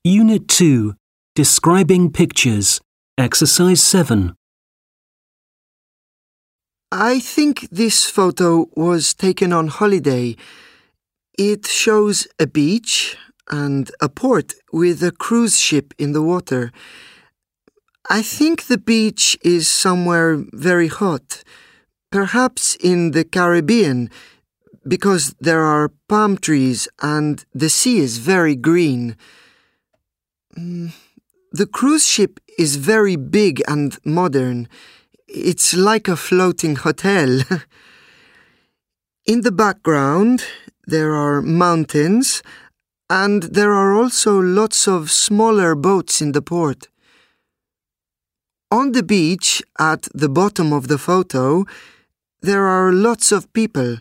Unit 2, Describing Pictures, Exercise 7. I think this photo was taken on holiday. It shows a beach and a port with a cruise ship in the water. I think the beach is somewhere very hot, perhaps in the Caribbean, because there are palm trees and the sea is very green. The cruise ship is very big and modern. It's like a floating hotel. In the background, there are mountains, and there are also lots of smaller boats in the port. On the beach, at the bottom of the photo, there are lots of people.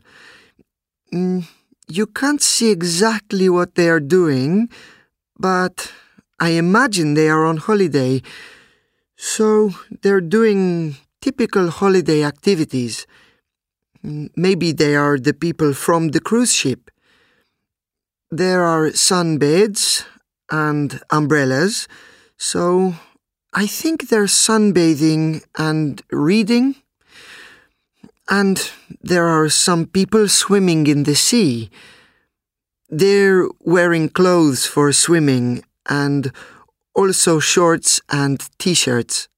You can't see exactly what they are doing, but I imagine they are on holiday. So they're doing typical holiday activities. Maybe they are the people from the cruise ship. There are sunbeds and umbrellas, so I think they're sunbathing and reading. And there are some people swimming in the sea. They're wearing clothes for swimming and also shorts and t-shirts.